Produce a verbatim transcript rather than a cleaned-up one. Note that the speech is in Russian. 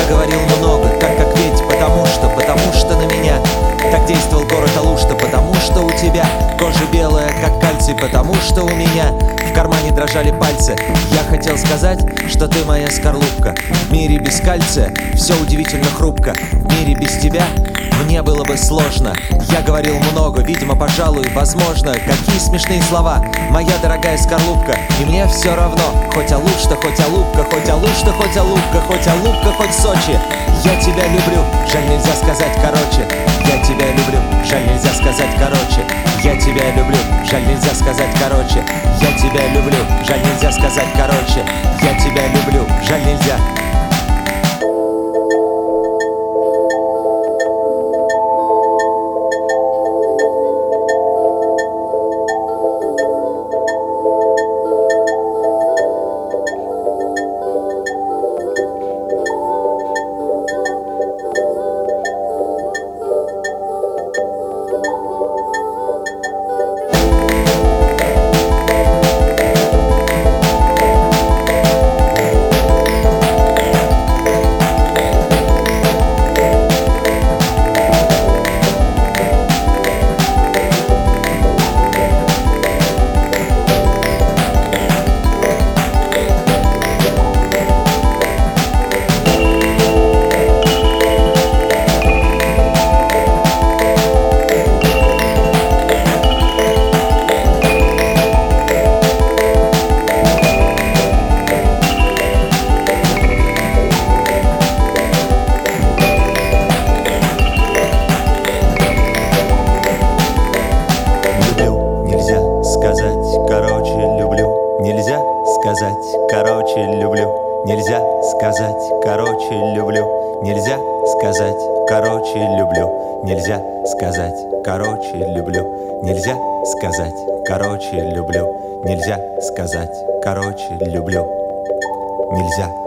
Я говорил много, так как ведь потому что, потому что на меня так действовал город Алушта, потому что у тебя кожа белая, как кальций, потому что у меня в кармане дрожали пальцы. Я хотел сказать, что ты моя скорлупка. В мире без кальция все удивительно хрупко. В мире без тебя мне было бы сложно. Я говорил много, видимо, пожалуй, возможно. Какие смешные слова, моя дорогая скорлупка. И мне все равно, хоть Алушта, хоть Алупка, хоть Алушта, хоть Алупка, хоть Алупка, хоть Сочи. Я тебя люблю, жаль, нельзя сказать короче. Я тебя люблю, жаль, нельзя сказать короче. Я тебя люблю, жаль, нельзя сказать короче. Я тебя люблю, жаль, нельзя сказать короче. Я тебя люблю, жаль, нельзя. Нельзя сказать, короче, люблю. Нельзя сказать, короче, люблю. Нельзя сказать, короче, люблю. Нельзя сказать, короче, люблю. Нельзя сказать, короче, люблю. Нельзя сказать, короче, люблю. Нельзя